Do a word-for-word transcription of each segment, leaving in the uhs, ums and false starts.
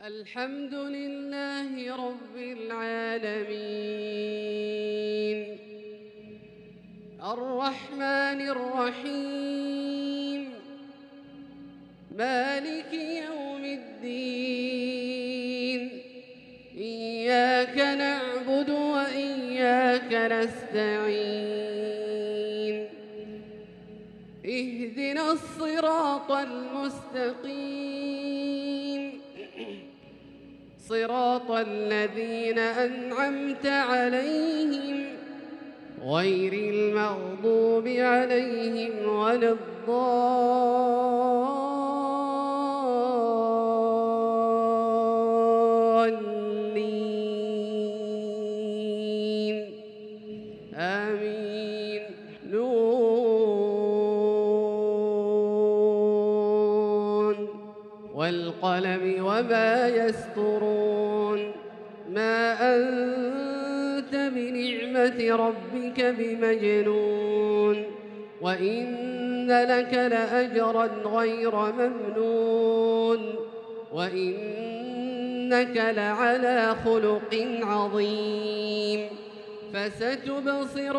الحمد لله رب العالمين الرحمن الرحيم مالك يوم الدين إياك نعبد وإياك نستعين اهدنا الصراط المستقيم صراط الذين أنعمت عليهم غير المغضوب عليهم ولا الضالين آمين. نون والقلم وما يسطرون ما أنت بنعمة ربك بمجنون وإن لك لأجرا غير ممنون وإنك لعلى خلق عظيم فستبصر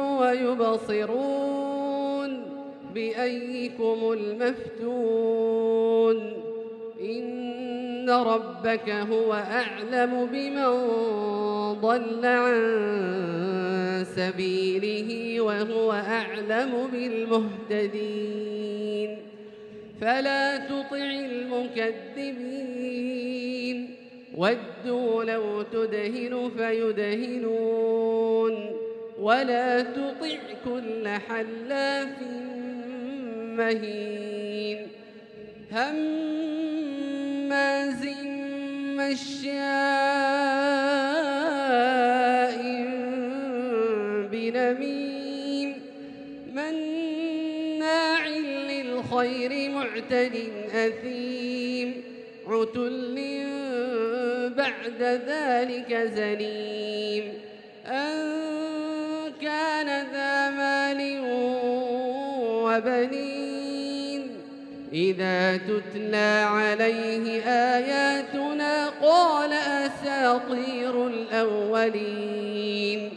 ويبصرون بأيكم المفتون إن ربك هو أعلم بمن ضل عن سبيله وهو أعلم بالمهتدين فلا تطع المكذبين ودوا لو تدهن فيدهنون ولا تطع كل حلاف مهين هماز مشاء بنميم مناع للخير معتد أثيم عتل بعد ذلك زنيم أن كان ذا مال وبنين إذا تتلى عليه آياتنا قال أساطير الأولين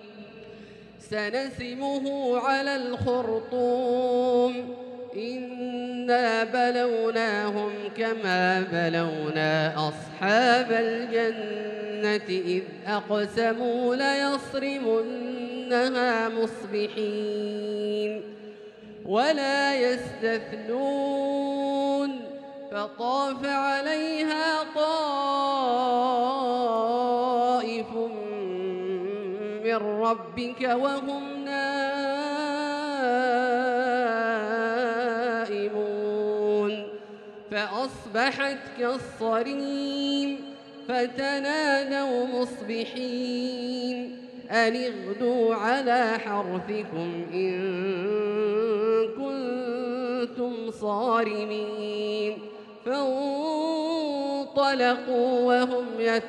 سنسمه على الخرطوم إنا بلوناهم كما بلونا أصحاب الجنة إذ أقسموا ليصرمنها مصبحين ولا يستثنون فطاف عليها طائف من ربك وهم نائمون فأصبحت كالصريم فتنادوا مصبحين أن اغدوا على حرثكم إن كنتم صارمين فانطلقوا وهم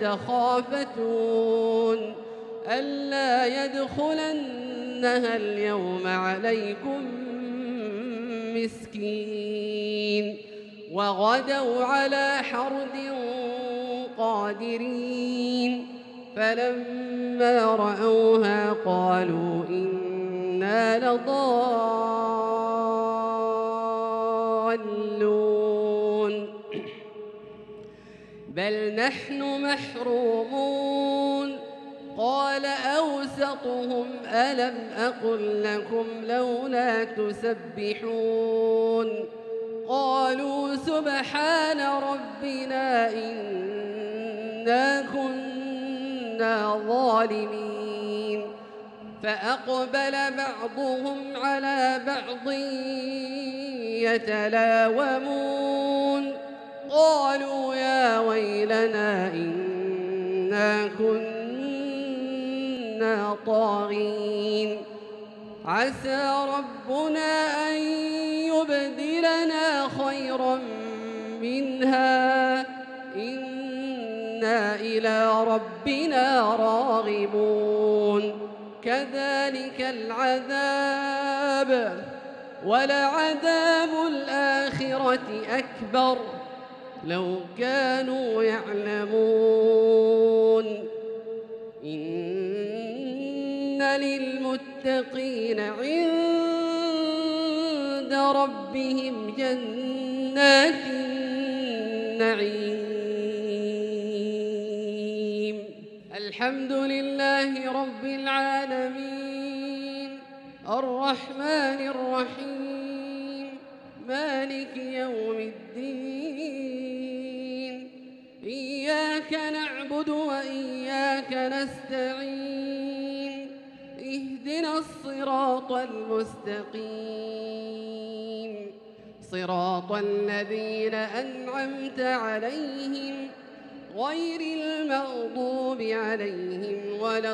يتخافتون ألا يدخلنها اليوم عليكم مسكين وغدوا على حرد قادرين فلما رأوها قالوا إنا لضالون بل نحن محرومون قال أوسطهم ألم أقل لكم لولا تسبحون قالوا سبحان ربنا إنا كنا ظالمين فأقبل بعضهم على بعض يتلاومون قالوا يا ويلنا إنا كنا طاغين عسى ربنا أن يبدلنا خيرا منها إنا إلى ربنا راغبون كذلك العذاب ولعذاب الآخرة أكبر لو كانوا يعلمون للمتقين عند ربهم جنات النعيم. الحمد لله رب العالمين الرحمن الرحيم مالك يوم الدين. إياك نعبد وإياك نستعين. اهدنا الصراط المستقيم صراط الذين أنعمت عليهم غير المغضوب عليهم ولا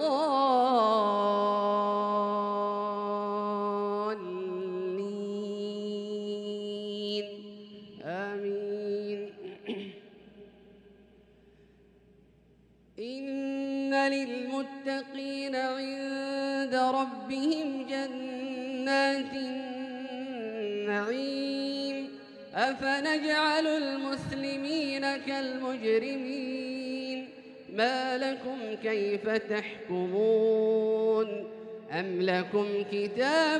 الضالين آمين. إن للمتقين عند ربهم جنات النعيم. أفنجعل المسلمين كالمجرمين ما لكم كيف تحكمون أم لكم كتاب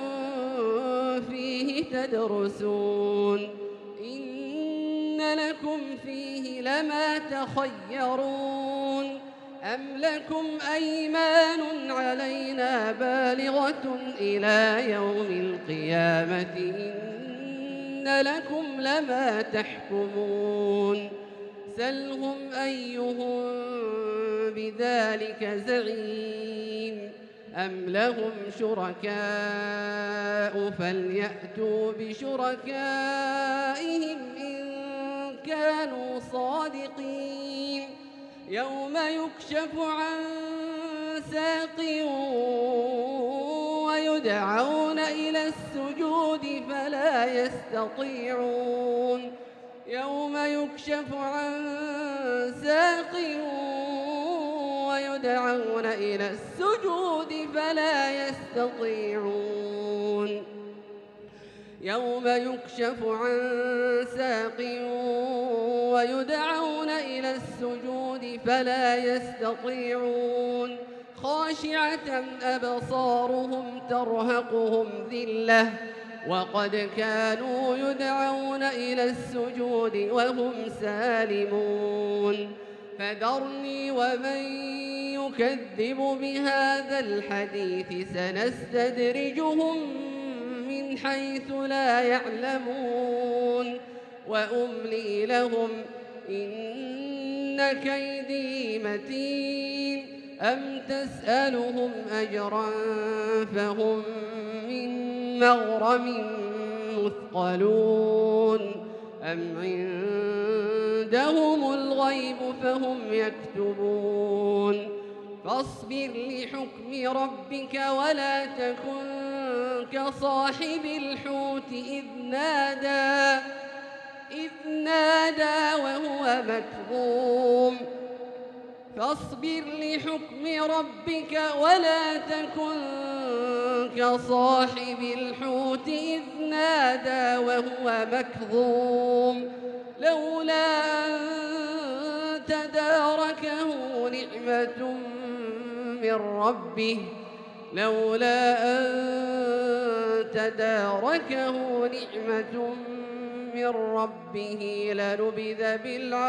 فيه تدرسون إن لكم فيه لما تخيرون أم لكم أيمان علينا بالغة إلى يوم القيامة إن لكم لما تحكمون سلهم أيهم بذلك زعيم أم لهم شركاء فليأتوا بشركائهم إن كانوا صادقين. يوم يكشف عن ساق ويدعون إلى السجود فلا يستطيعون. يوم يكشف عن ساق ويدعون إلى السجود فلا يستطيعون. يوم يكشف عن ساق ويدعون إلى السجود فلا يستطيعون. خاشعة أبصارهم ترهقهم ذلة وقد كانوا يدعون إلى السجود وهم سالمون. فذرني ومن يكذب بهذا الحديث سنستدرجهم من حيث لا يعلمون وأملي لهم إن كيدي متين. أم تسألهم أجرا فهم من مغرم مثقلون أم عندهم الغيب فهم يكتبون. فاصبر لحكم ربك ولا تكن كصاحب الحوت إذ نادى إذ نادى وهو مكظوم. فاصبر لحكم ربك ولا تكن كصاحب الحوت إذ نادى وهو مكظوم لولا أن تداركه نعمة من ربه لولا أن تداركه نعمة من ربه لنبذ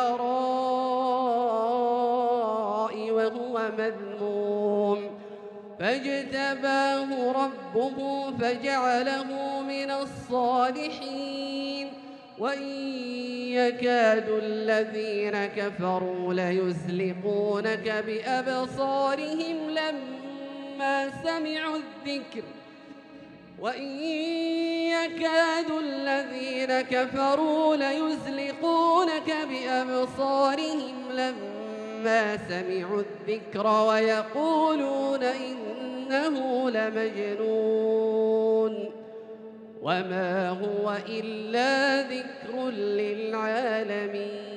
بالعراء وهو مذموم. فاجتباه ربه فجعله من الصالحين. وإن يكاد الذين كفروا ليزلقونك بأبصارهم لما سمعوا الذكر وإن يكاد الذين كفروا ليزلقونك بأبصارهم لما سمعوا الذكر ويقولون إنه لمجنون وما هو إلا ذكر للعالمين.